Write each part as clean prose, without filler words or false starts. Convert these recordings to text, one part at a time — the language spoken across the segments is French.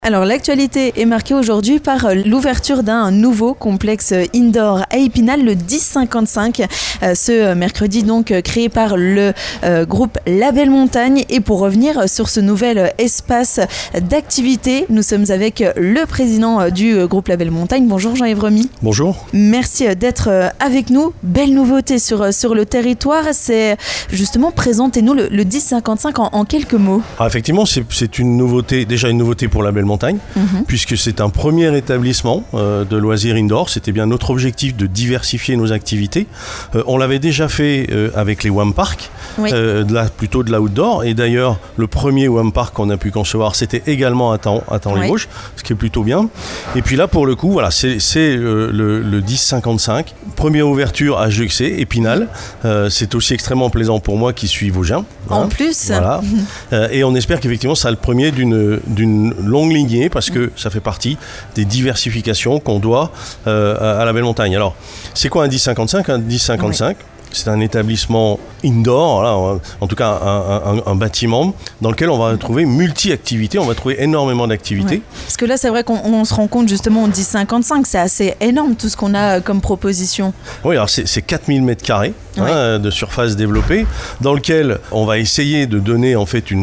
Alors l'actualité est marquée aujourd'hui par l'ouverture d'un nouveau complexe indoor à Épinal, le 1055, ce mercredi donc créé par le groupe Label Montagne. Et pour revenir sur ce nouvel espace d'activité, nous sommes avec le président du groupe Label Montagne. Bonjour Jean-Yves Remy. Bonjour. Merci d'être avec nous. Belle nouveauté sur le territoire, c'est justement présentez-nous le 1055 en quelques mots. Alors effectivement, c'est une nouveauté, déjà une nouveauté pour Label Montagne, puisque c'est un premier établissement de loisirs indoor. C'était bien notre objectif de diversifier nos activités. On l'avait déjà fait avec les WAM Park, oui. Plutôt de l'outdoor. Et d'ailleurs, le premier WAM Park qu'on a pu concevoir, c'était également à Temps-les-Vosges, ce qui est plutôt bien. Et puis là, pour le coup, voilà, c'est le 1055. Première ouverture à Juxé, Épinal. C'est aussi extrêmement plaisant pour moi qui suis vosgien. En plus. Voilà. Et on espère qu'effectivement, ça sera le premier d'une longue lignée, parce que ça fait partie des diversifications qu'on doit à la Belle Montagne. Alors, c'est quoi un 1055 ? Un 1055, c'est un établissement indoor, voilà, en tout cas un bâtiment dans lequel on va trouver multi-activités, on va trouver énormément d'activités. Ouais. Parce que là, c'est vrai qu'on se rend compte justement au 1055, c'est assez énorme tout ce qu'on a comme proposition. Oui, alors c'est 4000 m2 de surface développée, dans lequel on va essayer de donner en fait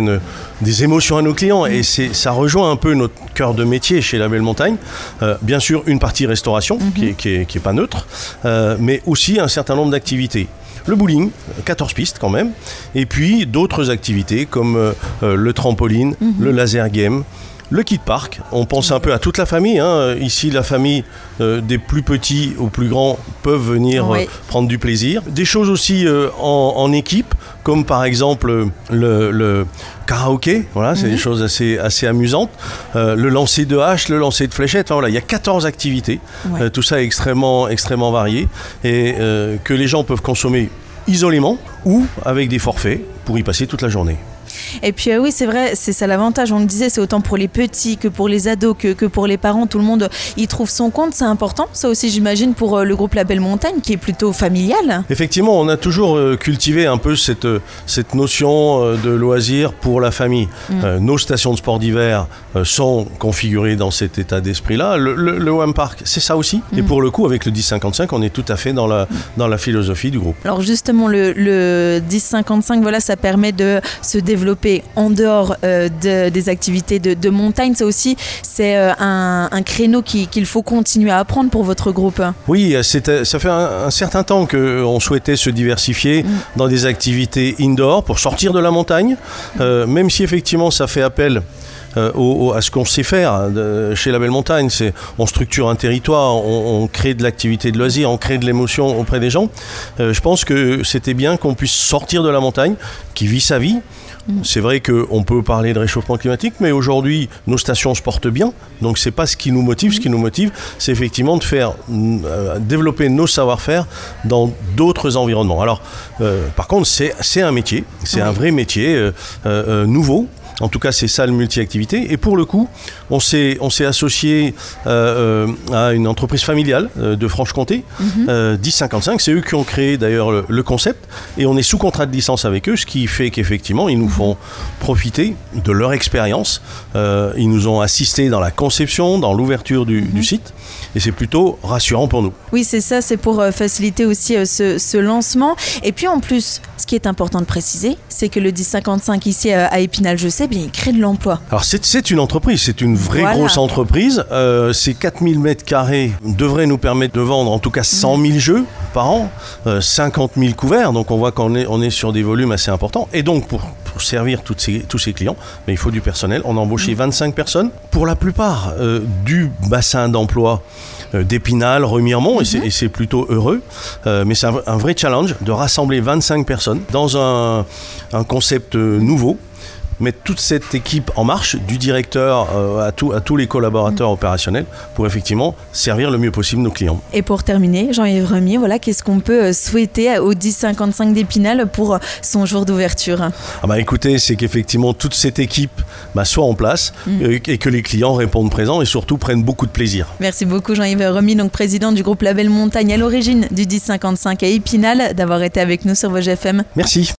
des émotions à nos clients, et ça rejoint un peu notre cœur de métier chez La Belle Montagne. Bien sûr, une partie restauration qui est pas neutre, mais aussi un certain nombre d'activités. Le bowling, 14 pistes quand même, et puis d'autres activités comme le trampoline, le laser game, le kid park. On pense un peu à toute la famille, Ici, la famille des plus petits aux plus grands peuvent venir prendre du plaisir. Des choses aussi en équipe, comme par exemple le karaoké, voilà, c'est des choses assez amusantes. Le lancer de hache, le lancer de fléchette, enfin, voilà, il y a 14 activités. Tout ça est extrêmement varié, et que les gens peuvent consommer isolément ou avec des forfaits pour y passer toute la journée. Et puis oui, c'est vrai, c'est ça l'avantage, on le disait, c'est autant pour les petits que pour les ados que pour les parents, tout le monde y trouve son compte, c'est important. Ça aussi, j'imagine, pour le groupe Label Montagne qui est plutôt familial. Effectivement, on a toujours cultivé un peu cette notion de loisir pour la famille. Nos stations de sport d'hiver sont configurées dans cet état d'esprit-là. Le WAM Park, c'est ça aussi. Et pour le coup, avec le 1055, on est tout à fait dans la philosophie du groupe. Alors justement, le 1055, voilà, ça permet de se développer en dehors des activités de montagne. Ça aussi, c'est un créneau qu'il faut continuer à apprendre pour votre groupe. Oui, ça fait un certain temps qu'on souhaitait se diversifier dans des activités indoor pour sortir de la montagne, même si effectivement ça fait appel à ce qu'on sait faire chez La Belle Montagne. On structure un territoire, on crée de l'activité de loisir, on crée de l'émotion auprès des gens. Je pense que c'était bien qu'on puisse sortir de la montagne, qui vit sa vie. C'est vrai qu'on peut parler de réchauffement climatique, mais aujourd'hui, nos stations se portent bien. Donc, c'est pas ce qui nous motive. Ce qui nous motive, c'est effectivement de faire développer nos savoir-faire dans d'autres environnements. Alors, par contre, c'est un métier, c'est un vrai métier nouveau. En tout cas, c'est ça le multi-activité. Et pour le coup, on s'est associé à une entreprise familiale de Franche-Comté, 1055. C'est eux qui ont créé d'ailleurs le concept. Et on est sous contrat de licence avec eux, ce qui fait qu'effectivement, ils nous font profiter de leur expérience. Ils nous ont assistés dans la conception, dans l'ouverture du site. Et c'est plutôt rassurant pour nous. Oui, c'est ça. C'est pour faciliter aussi ce lancement. Et puis en plus, ce qui est important de préciser, c'est que le 1055 ici à Épinal, je sais, bien, il crée de l'emploi. Alors c'est une entreprise, c'est une vraie grosse entreprise. Ces 4000 m2 devraient nous permettre de vendre en tout cas 100 000 jeux par an, 50 000 couverts, donc on voit qu'on est sur des volumes assez importants. Et donc pour servir tous ces clients, mais il faut du personnel. On a embauché 25 personnes, pour la plupart du bassin d'emploi d'Épinal, Remiremont, et c'est plutôt heureux. Mais c'est un vrai challenge de rassembler 25 personnes dans un concept nouveau. Mettre toute cette équipe en marche, du directeur à tous les collaborateurs opérationnels, pour effectivement servir le mieux possible nos clients. Et pour terminer, Jean-Yves Remy, voilà, qu'est-ce qu'on peut souhaiter au 1055 d'Épinal pour son jour d'ouverture ? Écoutez, c'est qu'effectivement toute cette équipe soit en place et que les clients répondent présents et surtout prennent beaucoup de plaisir. Merci beaucoup Jean-Yves Remy, donc président du groupe Label Montagne, à l'origine du 1055 à Épinal, d'avoir été avec nous sur Vosges FM. Merci.